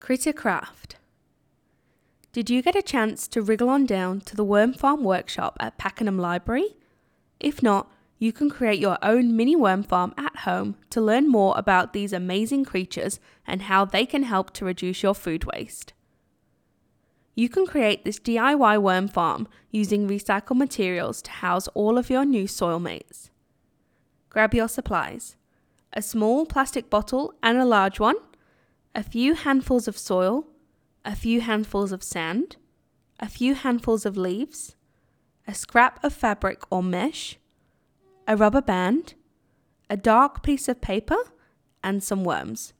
Critter Craft. Did you get a chance to wriggle on down to the Worm Farm workshop at Pakenham Library? If not, you can create your own mini worm farm at home to learn more about these amazing creatures and how they can help to reduce your food waste. You can create this DIY worm farm using recycled materials to house all of your new soil mates. Grab your supplies: a small plastic bottle and a large one, a few handfuls of soil, a few handfuls of sand, a few handfuls of leaves, a scrap of fabric or mesh, a rubber band, a dark piece of paper, and some worms.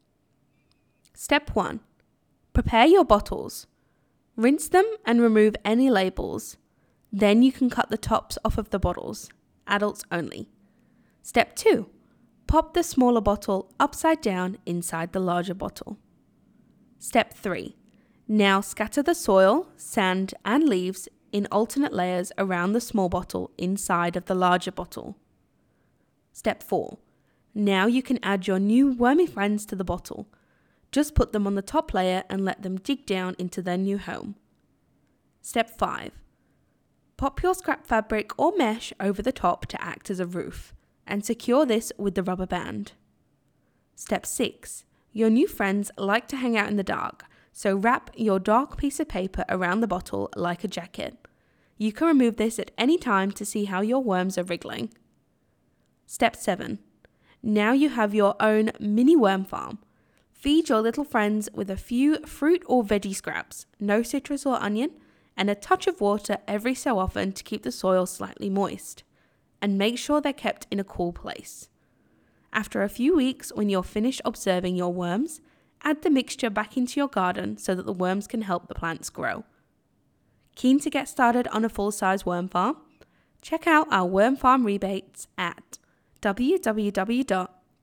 Step 1. Prepare your bottles. Rinse them and remove any labels. Then you can cut the tops off of the bottles. Adults only. Step 2. Pop the smaller bottle upside down inside the larger bottle. Step 3. Now scatter the soil, sand, and leaves in alternate layers around the small bottle inside of the larger bottle. Step 4. Now you can add your new wormy friends to the bottle. Just put them on the top layer and let them dig down into their new home. Step 5. Pop your scrap fabric or mesh over the top to act as a roof, and secure this with the rubber band. Step 6. Your new friends like to hang out in the dark, so wrap your dark piece of paper around the bottle like a jacket. You can remove this at any time to see how your worms are wriggling. Step 7. Now you have your own mini worm farm. Feed your little friends with a few fruit or veggie scraps, no citrus or onion, and a touch of water every so often to keep the soil slightly moist. And make sure they're kept in a cool place. After a few weeks, when you're finished observing your worms, add the mixture back into your garden so that the worms can help the plants grow. Keen to get started on a full-size worm farm? Check out our worm farm rebates at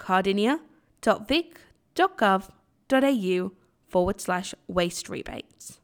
www.cardinia.vic.gov.au/waste rebates.